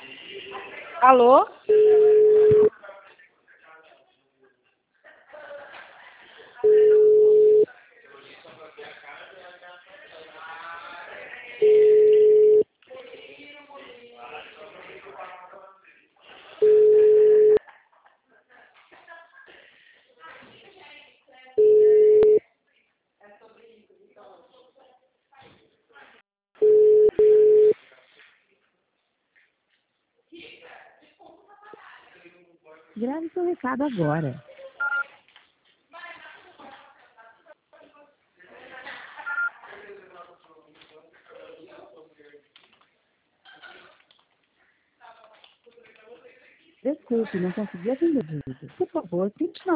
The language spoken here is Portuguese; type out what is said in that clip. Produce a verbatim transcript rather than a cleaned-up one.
Alô? Grave seu recado agora. Desculpe, não consegui atender. Por favor, tente